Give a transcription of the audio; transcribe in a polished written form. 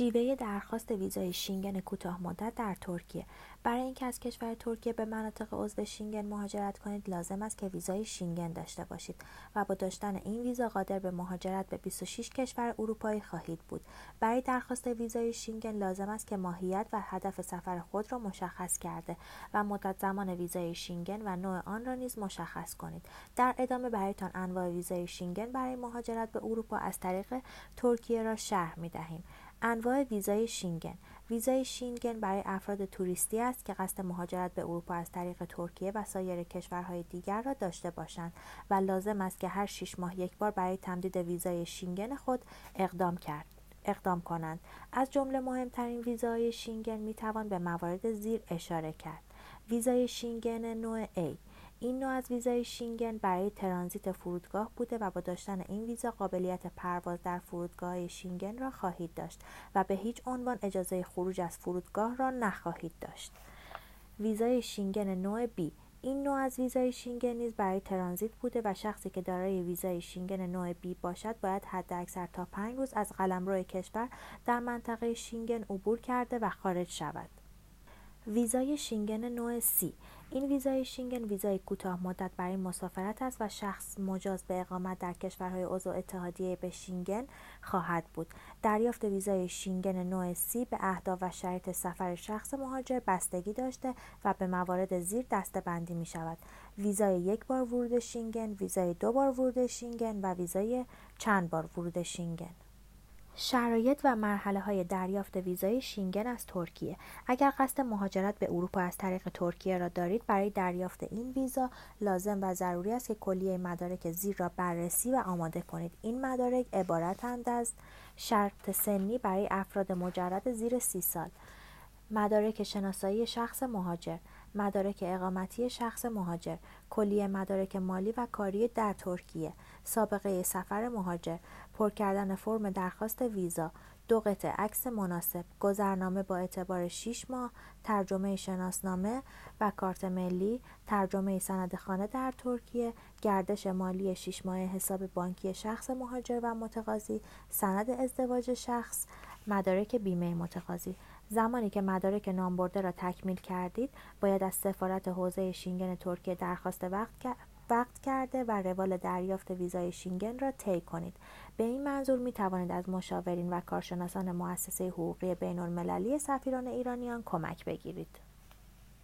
شیوه درخواست ویزای شنگن کوتاه مدت در ترکیه. برای اینکه از کشور ترکیه به مناطق عضو شنگن مهاجرت کنید لازم است که ویزای شنگن داشته باشید و با داشتن این ویزا قادر به مهاجرت به 26 کشور اروپایی خواهید بود. برای درخواست ویزای شنگن لازم است که ماهیت و هدف سفر خود را مشخص کرده و مدت زمان ویزای شنگن و نوع آن را نیز مشخص کنید. در ادامه برایتان انواع ویزای شنگن برای مهاجرت به اروپا از طریق ترکیه را شرح می‌دهیم. انواع ویزای شنگن. ویزای شنگن برای افراد توریستی است که قصد مهاجرت به اروپا از طریق ترکیه و سایر کشورهای دیگر را داشته باشند و لازم است که هر 6 ماه یک بار برای تمدید ویزای شنگن خود اقدام کنند. از جمله مهمترین ویزای شنگن میتوان به موارد زیر اشاره کرد. ویزای شنگن نوع A. این نوع از ویزای شنگن برای ترانزیت فرودگاه بوده و با داشتن این ویزا قابلیت پرواز در فرودگاه شنگن را خواهید داشت و به هیچ عنوان اجازه خروج از فرودگاه را نخواهید داشت. ویزای شنگن نوع B. این نوع از ویزای شنگن نیز برای ترانزیت بوده و شخصی که دارای ویزای شنگن نوع B باشد باید حداکثر تا 5 روز از قلمرو کشور در منطقه شنگن عبور کرده و خارج شود. ویزای شنگن نوع C. این ویزای شنگن ویزای کوتاه مدت برای مسافرت است و شخص مجاز به اقامت در کشورهای عضو اتحادیه به شنگن خواهد بود. دریافت ویزای شنگن نوع C به اهداف و شرایط سفر شخص مهاجر بستگی داشته و به موارد زیر دسته‌بندی می شود: ویزای یک بار ورود شنگن، ویزای 2 بار ورود شنگن و ویزای چند بار ورود شنگن. شرایط و مرحله‌های دریافت ویزای شنگن از ترکیه. اگر قصد مهاجرت به اروپا از طریق ترکیه را دارید، برای دریافت این ویزا لازم و ضروری است که کلیه مدارک زیر را بررسی و آماده کنید. این مدارک عبارتند از شرط سنی برای افراد مجرد زیر 30 سال، مدارک شناسایی شخص مهاجر، مدارک اقامتی شخص مهاجر، کلیه مدارک مالی و کاری در ترکیه، سابقه سفر مهاجر، پر کردن فرم درخواست ویزا، 2 قطعه عکس مناسب، گذرنامه با اعتبار 6 ماه، ترجمه شناسنامه و کارت ملی، ترجمه سند خانه در ترکیه، گردش مالی 6 ماهه حساب بانکی شخص مهاجر و متقاضی، سند ازدواج شخص، مدارک بیمه متقاضی. زمانی که مدارک نامبرده را تکمیل کردید، باید از سفارت حوزه شنگن ترکیه درخواست وقت کرده و روال دریافت ویزای شنگن را طی کنید. به این منظور می توانید از مشاورین و کارشناسان مؤسسه حقوقی بین‌المللی سفیران ایرانیان کمک بگیرید.